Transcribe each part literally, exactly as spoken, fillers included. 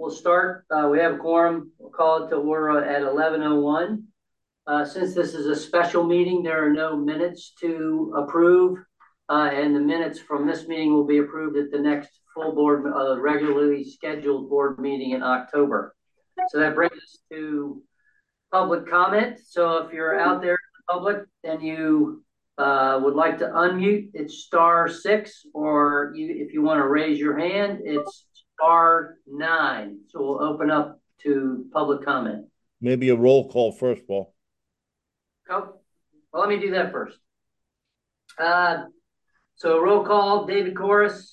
we'll start. Uh, we have a quorum. We'll call it to order at eleven oh one. Uh, since this is a special meeting, there are no minutes to approve, uh, and the minutes from this meeting will be approved at the next full board, uh, regularly scheduled board meeting in October. So that brings us to public comment. So if you're out there in the public and you uh, would like to unmute, it's star six, or you, if you want to raise your hand, it's star nine. So we'll open up to public comment. Maybe a roll call first, Paul. Oh, well, let me do that first. Uh, so roll call, David Corus.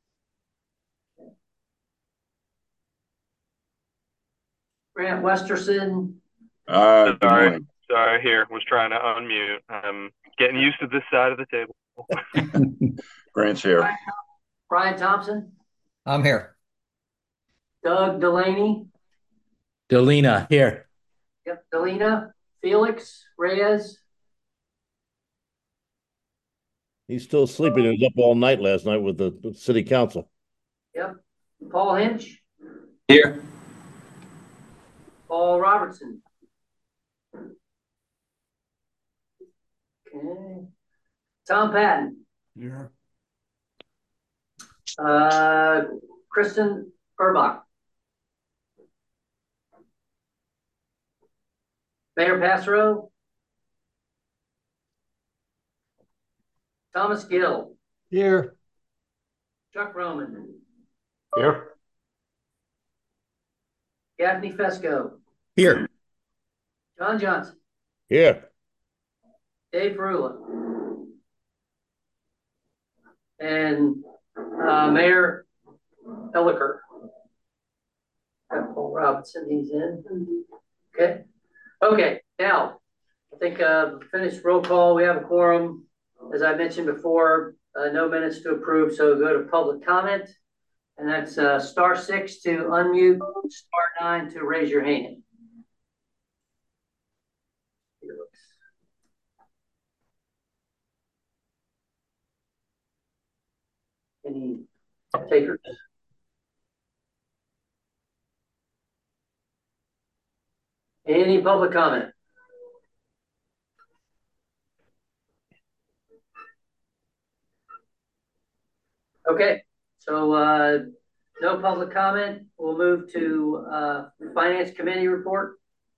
Grant Westerson. Uh, good sorry, morning. sorry, here, was trying to unmute. I'm getting used to this side of the table. Grant's here. Brian, Brian Thompson. I'm here. Doug Delaney. Delina, here. Yep, Delina. Felix Reyes. He's still sleeping. He was up all night last night with the, the city council. Yep. Paul Hinch. Here. Paul Robertson. Okay. Tom Patton. Here. Uh, Kristen Burbach. Mayor Passero. Thomas Gill. Here. Chuck Roman. Here. Gaffney Fesco. Here. John Johnson. Here. Dave Perula. And uh, Mayor Elliker. Got Paul Robinson, he's in. Okay. Okay, now, I think uh, finished roll call. We have a quorum. As I mentioned before, uh, no minutes to approve, so go to public comment. And that's uh, star six to unmute, star nine to raise your hand. Any takers? Any public comment? Okay, so uh, no public comment. We'll move to uh, Finance Committee report.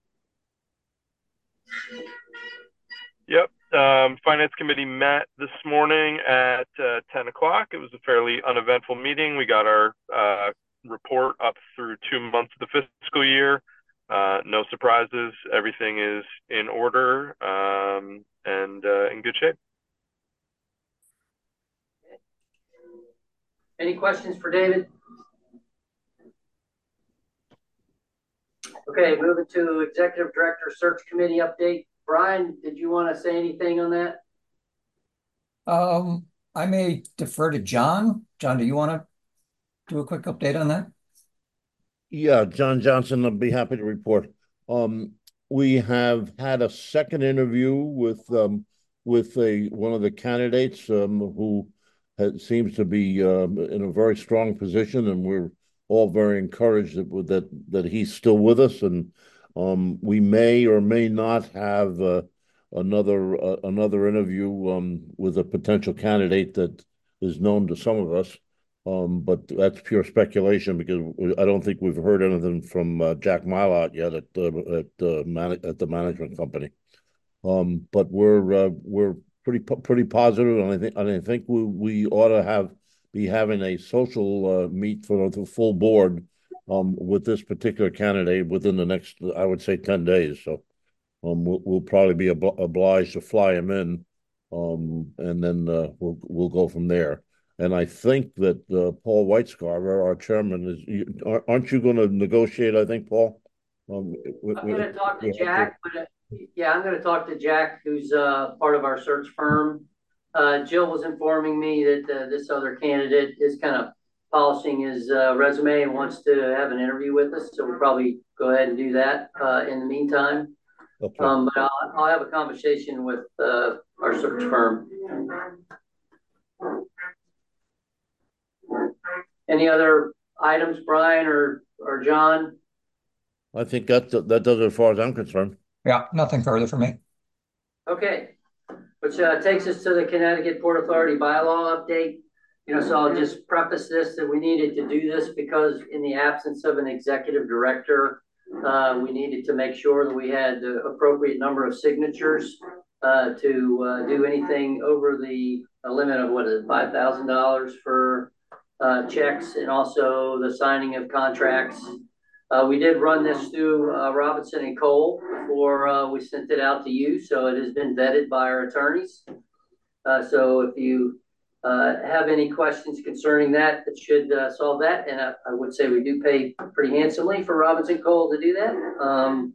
Yep. Um, Finance Committee met this morning at uh, ten o'clock. It was a fairly uneventful meeting. We got our uh, report up through two months of the fiscal year. Uh, no surprises. Everything is in order um, and uh, in good shape. Any questions for David? Okay, moving to Executive Director Search Committee update. Brian, did you want to say anything on that? Um, I may defer to John. John, do you want to do a quick update on that? Yeah, John Johnson, I'll be happy to report. Um, we have had a second interview with um, with a one of the candidates um, who has, seems to be um, in a very strong position, and we're all very encouraged that that that he's still with us, and um, we may or may not have uh, another uh, another interview um, with a potential candidate that is known to some of us. Um, but that's pure speculation because I don't think we've heard anything from uh, Jack Mylott yet at the at the man at the management company. Um, but we're uh, we're pretty pretty positive, and I think and I think we we ought to have be having a social uh, meet for the full board um, with this particular candidate within the next, I would say, ten days. So um, we'll we'll probably be ob obliged to fly him in, um, and then uh, we'll we'll go from there. And I think that uh, Paul Whitescarver, our chairman, is. You, aren't you going to negotiate? I think, Paul. Um, I'm going to talk to Jack. But, uh, yeah, I'm going to talk to Jack, who's uh, part of our search firm. Uh, Jill was informing me that uh, this other candidate is kind of polishing his uh, resume and wants to have an interview with us. So we'll probably go ahead and do that uh, in the meantime. Okay. Um, but I'll, I'll have a conversation with uh, our search firm. Any other items, Brian or, or John? I think that, that does it as far as I'm concerned. Yeah, nothing further for me. Okay, which uh, takes us to the Connecticut Port Authority bylaw update. You know, so I'll just preface this that we needed to do this because in the absence of an executive director, uh, we needed to make sure that we had the appropriate number of signatures uh, to uh, do anything over the a limit of what is it, five thousand dollars for uh, checks and also the signing of contracts. Uh, we did run this through uh, Robinson and Cole before uh, we sent it out to you, so it has been vetted by our attorneys. Uh, so if you uh, have any questions concerning that, that should uh, solve that. And I, I would say we do pay pretty handsomely for Robinson Cole to do that. Um,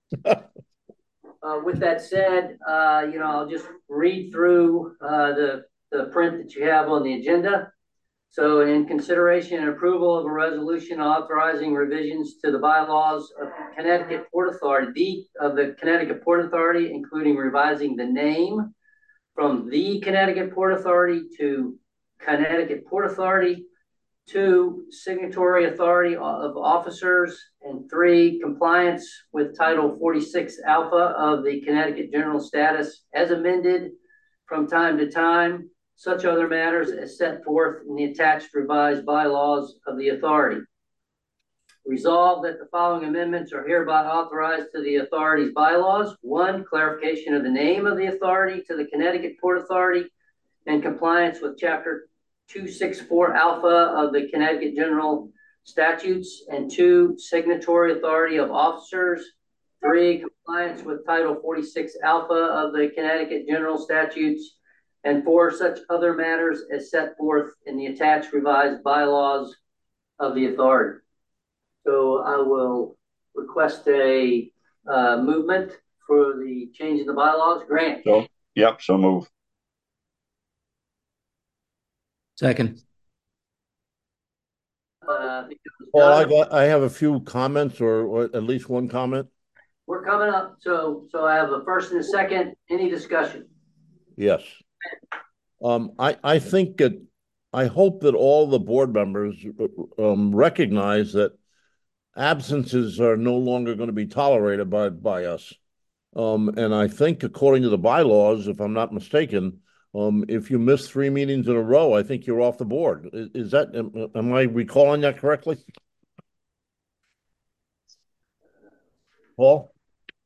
uh, with that said, uh, you know, I'll just read through uh, the, the print that you have on the agenda. So in consideration and approval of a resolution authorizing revisions to the bylaws of Connecticut Port Authority, the, of the Connecticut Port Authority, including revising the name from the Connecticut Port Authority to Connecticut Port Authority, two, signatory authority of officers, and three, compliance with Title forty-six Alpha of the Connecticut General Status as amended from time to time, such other matters as set forth in the attached revised bylaws of the authority. Resolved that the following amendments are hereby authorized to the authority's bylaws. One, clarification of the name of the authority to the Connecticut Port Authority in compliance with Chapter two sixty-four Alpha of the Connecticut General Statutes. And two, signatory authority of officers. Three, compliance with Title forty-six Alpha of the Connecticut General Statutes. And four, such other matters as set forth in the attached revised bylaws of the authority. So I will request a uh, movement for the change in the bylaws. Grant? So, yep, so move. Second. Uh, Paul, I got, I have a few comments or, or at least one comment. We're coming up. So, so I have a first and a second. Any discussion? Yes. Um, I, I think that, I hope that all the board members um, recognize that absences are no longer going to be tolerated by, by us. Um, and I think according to the bylaws, if I'm not mistaken, um, if you miss three meetings in a row, I think you're off the board. Is, is that, am, am I recalling that correctly? Paul?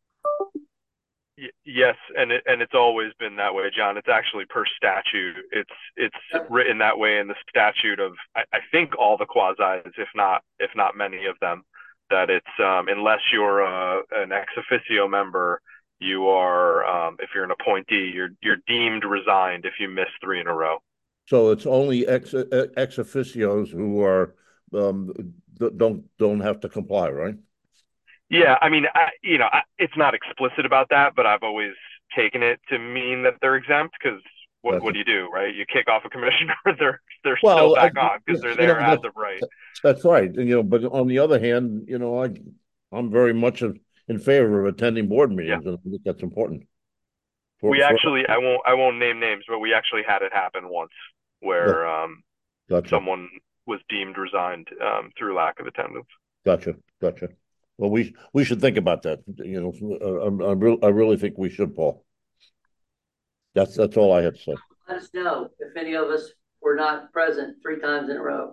Y- yes, and it, and it's always been that way, John. It's actually per statute. It's it's written that way in the statute of I, I think all the quasis, if not if not many of them, that it's um, unless you're a, an ex officio member, you are um, if you're an appointee, you're you're deemed resigned if you miss three in a row. So it's only ex ex officios who are um, don't don't have to comply, right? Yeah, I mean, I, you know, I, it's not explicit about that, but I've always taken it to mean that they're exempt because what, That's what do you do, right? You kick off a commissioner, they're they're well, still back I, on because they're you there know, as of right. That's right. And, you know, but on the other hand, you know, I I'm very much in, in favor of attending board meetings, yeah. And I think that's important. For, we actually, for, I won't I won't name names, but we actually had it happen once where yeah. um, gotcha. someone was deemed resigned um, through lack of attendance. Gotcha, gotcha. Well, we we should think about that. You know, I, I, really, I really think we should, Paul. That's that's all I had to say. Let us know if any of us were not present three times in a row.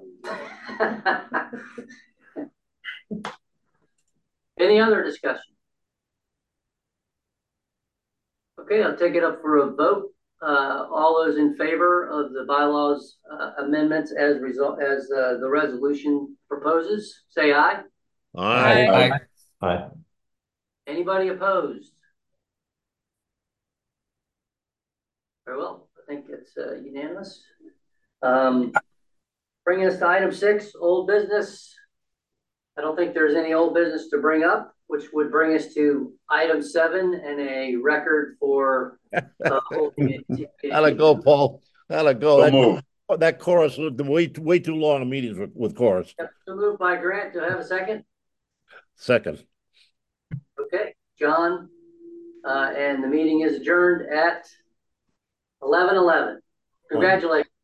Any other discussion? Okay, I'll take it up for a vote. Uh, all those in favor of the bylaws uh, amendments as result as uh, the resolution proposes, say aye. Aye. Aye. Aye. Anybody opposed? Very well. I think it's uh, unanimous. Um, bringing us to item six, old business. I don't think there's any old business to bring up, which would bring us to item seven and a record for uh, How'd it go, Paul? How'd it go? So that, move. that chorus was way, way too long meetings with, with chorus. So moved by Grant. Do I have a second? Second. Okay, John, uh, and the meeting is adjourned at eleven eleven. Congratulations.